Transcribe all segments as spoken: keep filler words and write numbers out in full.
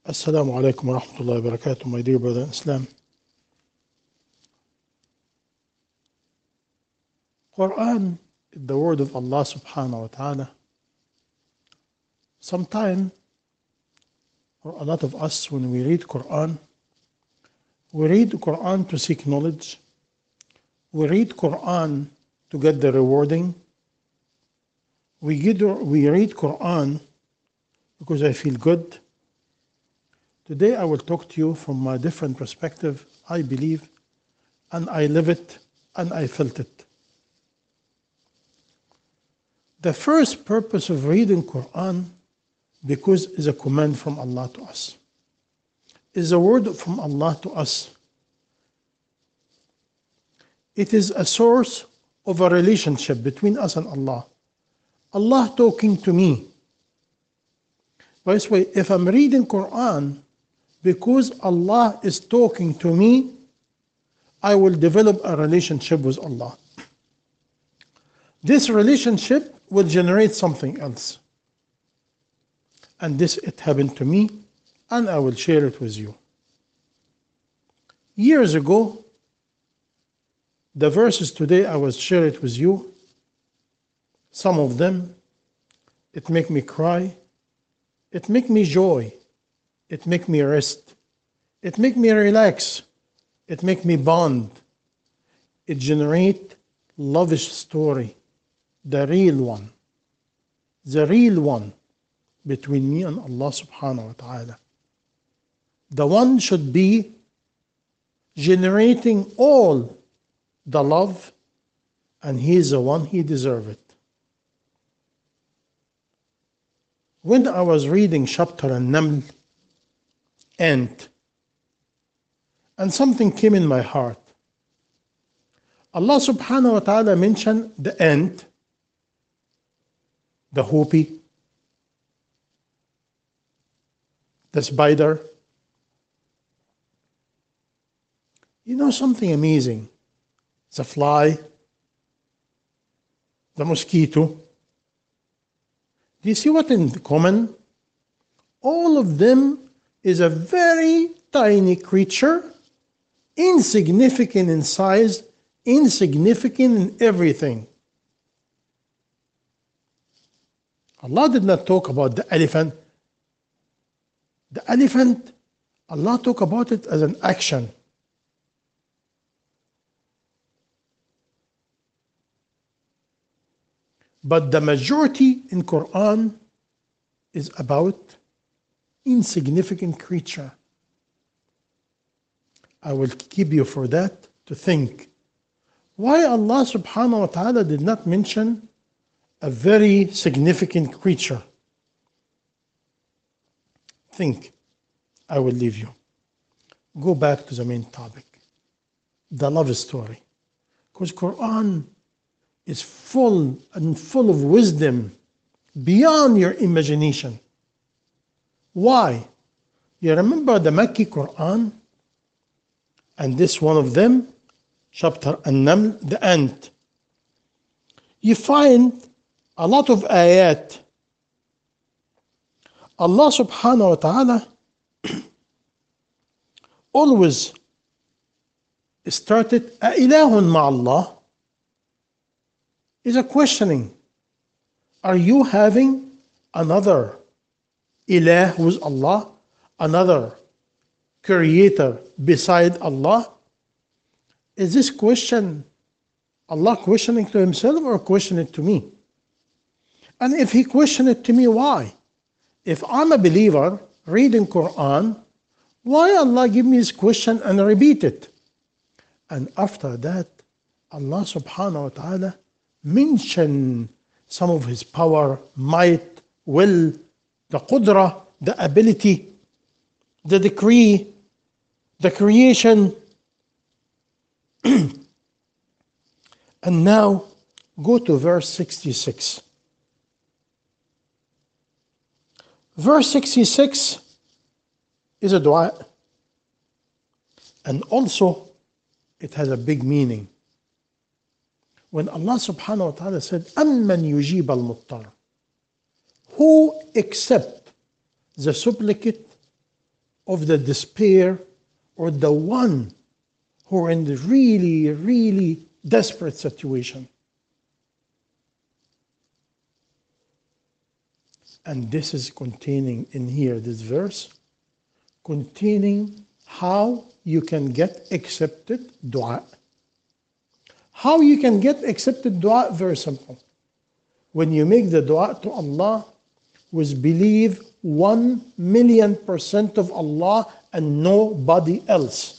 Assalamu alaikum wa rahmatullahi wa barakatuh, my dear brother in Islam. Quran is the word of Allah subhanahu wa ta'ala. Sometimes, or a lot of us, when we read Quran, we read Quran to seek knowledge. We read Quran to get the rewarding. We, get, we read Quran because I feel good. Today I will talk to you from a different perspective. I believe, and I live it, and I felt it. The first purpose of reading Quran, because it's a command from Allah to us, is a word from Allah to us. It is a source of a relationship between us and Allah. Allah talking to me. By this way, if I'm reading Quran because Allah is talking to me, I will develop a relationship with Allah. This relationship will generate something else. And this, it happened to me, and I will share it with you. Years ago, the verses today I will share it with you. Some of them, it make me cry. It make me joy. It make me rest. It make me relax. It make me bond. It generate lavish story, the real one, the real one between me and Allah subhanahu wa ta'ala. The one should be generating all the love, and he is the one, he deserves it. When I was reading chapter An-Naml, ant, and something came in my heart. Allah subhanahu wa ta'ala mentioned the ant, the hoopy, the spider. You know something amazing? The fly, the mosquito. Do you see what in common? All of them is a very tiny creature, insignificant in size, insignificant in everything. Allah did not talk about the elephant. The elephant, Allah talked about it as an action. But the majority in Quran is about insignificant creature. I will keep you for that to think. Why Allah subhanahu wa ta'ala did not mention a very significant creature? Think. I will leave you. Go back to the main topic. The love story. Because Quran is full and full of wisdom beyond your imagination. Why? You remember the Makki Quran? And this one of them, chapter An-Naml, the ant. You find a lot of ayat. Allah subhanahu wa ta'ala always started, أَإِلَهٌ مَعَ اللَّهِ, is a questioning. Are you having another ilah who is Allah, another creator beside Allah? Is this question Allah questioning to himself or questioning it to me? And if he questioned it to me, why? If I'm a believer reading Quran, why Allah give me this question and repeat it? And after that, Allah subhanahu wa ta'ala mention some of his power, might, will, the qudra, the ability, the decree, the creation. And now go to verse sixty-six. Verse sixty-six is a dua, and also it has a big meaning. When Allah subhanahu wa ta'ala said, أَمَّنْ يُجِيبَ الْمُضْطَرَ, who accept the supplicant of the despair or the one who are in the really, really desperate situation. And this is containing in here, this verse, containing how you can get accepted dua. How you can get accepted dua, very simple. When you make the dua to Allah with believe one million percent of Allah and nobody else.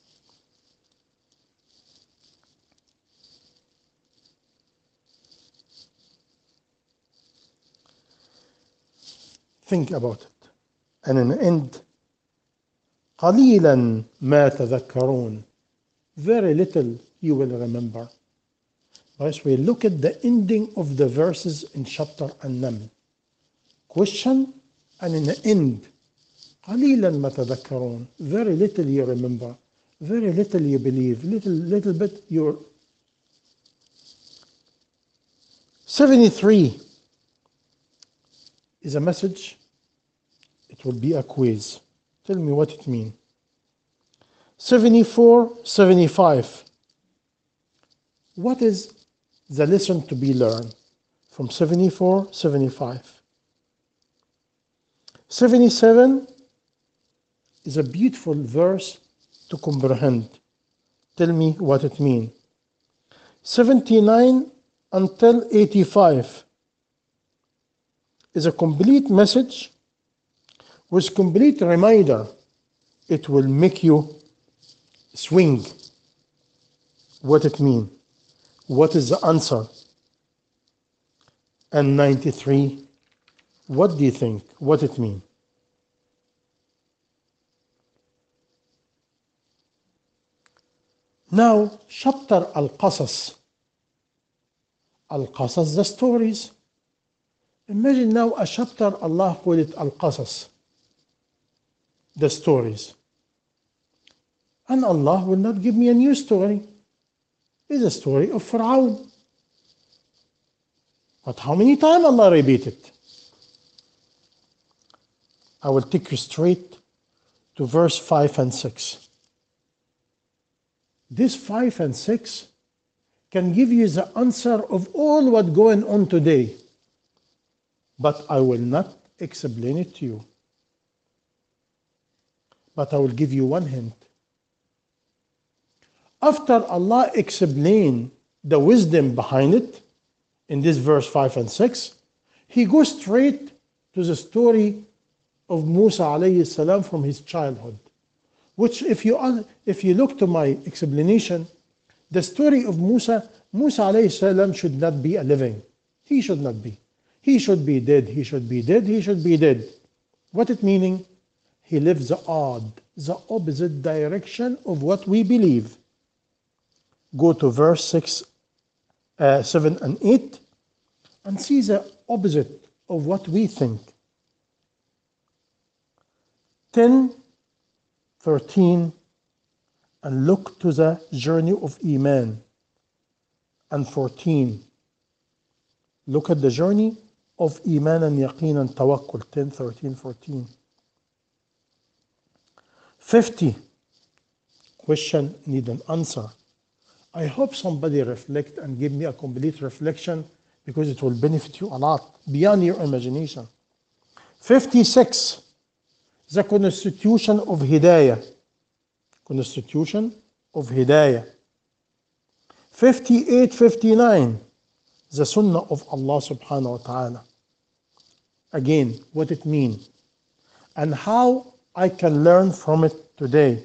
Think about it. And in the end, قَلِيلًا مَا تَذَكَّرُونَ. Very little you will remember. As we look at the ending of the verses in chapter An-Naml. Question, and in the end, قَلِيلًا مَا تَذَكَّرُونَ. Very little you remember. Very little you believe. Little, little bit you're... seventy-three is a message. It will be a quiz. Tell me what it means. seventy-four, seventy-five. What is the lesson to be learned from seventy-four, seventy-five? seventy-seven is a beautiful verse to comprehend. Tell me what it means. seventy-nine until eighty-five is a complete message with complete reminder. It will make you swing. What it means. What is the answer? And ninety-three, what do you think? What it means? Now, chapter Al-Qasas. Al-Qasas, the stories. Imagine now a chapter, Allah called it Al-Qasas, the stories. And Allah will not give me a new story. It's a story of Fir'aun. But how many times Allah repeat it? I will take you straight to verse five and six. This five and six can give you the answer of all what's going on today. But I will not explain it to you. But I will give you one hint. After Allah explained the wisdom behind it, in this verse five and six, He goes straight to the story of Musa alayhi salam from his childhood. Which if you, if you look to my explanation, the story of Musa, Musa alayhi salam should not be a living. He should not be. He should be dead, he should be dead, he should be dead. What it meaning? He lives the odd, the opposite direction of what we believe. Go to verse six, uh, seven and eight and see the opposite of what we think. ten, thirteen, and look to the journey of Iman. And fourteen, look at the journey of Iman and Yaqeen and Tawakkul. ten, thirteen, fourteen. fifty, question need an answer. I hope somebody reflect and give me a complete reflection because it will benefit you a lot beyond your imagination. fifty-six, the constitution of Hidayah. Constitution of Hidayah. fifty-eight, fifty-nine, the Sunnah of Allah subhanahu wa ta'ala. Again, what it means and how I can learn from it today.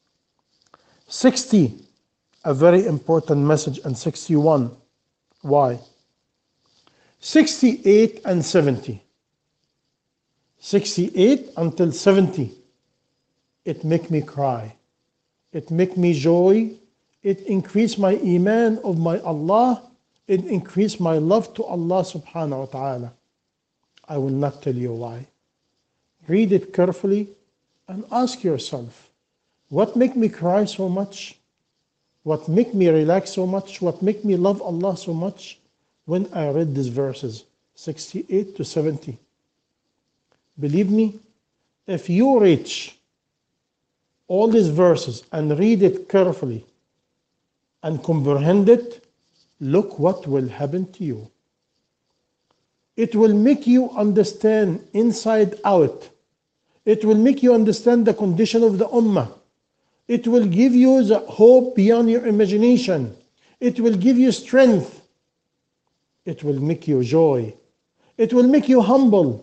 sixty, a very important message, and sixty-one, why? sixty-eight and seventy. sixty-eight until seventy, it make me cry. It make me joy. It increase my iman of my Allah. It increase my love to Allah subhanahu wa ta'ala. I will not tell you why. Read it carefully and ask yourself, what make me cry so much? What make me relax so much? What make me love Allah so much? When I read these verses, sixty-eight to seventy. Believe me, if you reach all these verses and read it carefully and comprehend it, look what will happen to you. It will make you understand inside out. It will make you understand the condition of the ummah. It will give you the hope beyond your imagination. It will give you strength. It will make you joy. It will make you humble.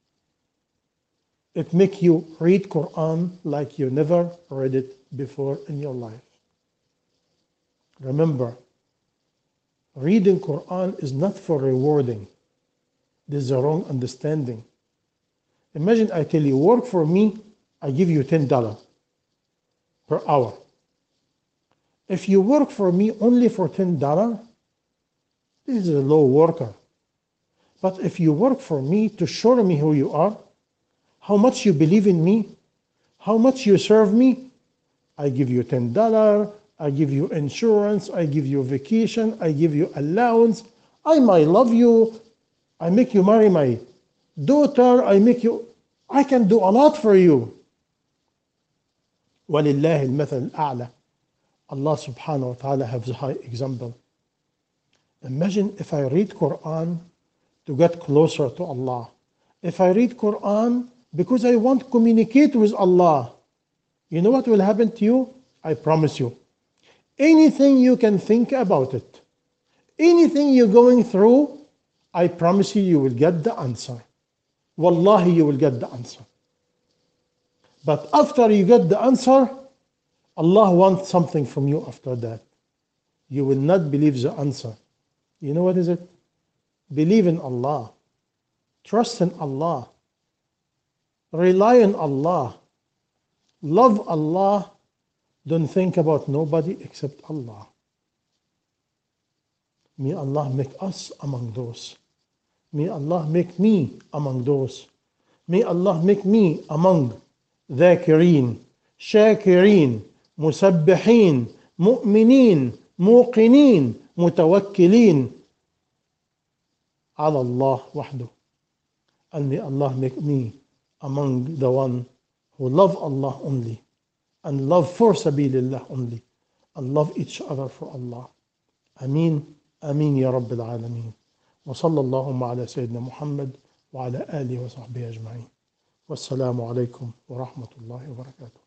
It make you read Quran like you never read it before in your life. Remember, reading Quran is not for rewarding. This is a wrong understanding. Imagine I tell you, work for me, I give you ten dollars per hour. If you work for me only for ten dollars, this is a low worker. But if you work for me to show me who you are, how much you believe in me, how much you serve me, I give you ten dollars, I give you insurance, I give you vacation, I give you allowance, I might love you, I make you marry my daughter, I make you, I can do a lot for you. وَلِلَّهِ الْمَثَلُ الْأَعْلَى. Allah subhanahu wa ta'ala has a high example. Imagine if I read Quran to get closer to Allah. If I read Quran because I want to communicate with Allah, you know what will happen to you? I promise you. Anything you can think about it, anything you're going through, I promise you, you will get the answer. Wallahi, you will get the answer. But after you get the answer, Allah wants something from you after that. You will not believe the answer. You know what is it? Believe in Allah. Trust in Allah. Rely on Allah. Love Allah. Don't think about nobody except Allah. May Allah make us among those. May Allah make me among those. May Allah make me among ذاكرين شاكرين مسبحين مؤمنين موقنين متوكلين على الله وحده. And may Allah make me among the one who love Allah only and love for sabilillah only and love each other for Allah. Ameen. Ameen ya Rabbil Alameen. وصلى اللهم على سيدنا محمد وعلى آله وصحبه أجمعين. والسلام عليكم ورحمة الله وبركاته.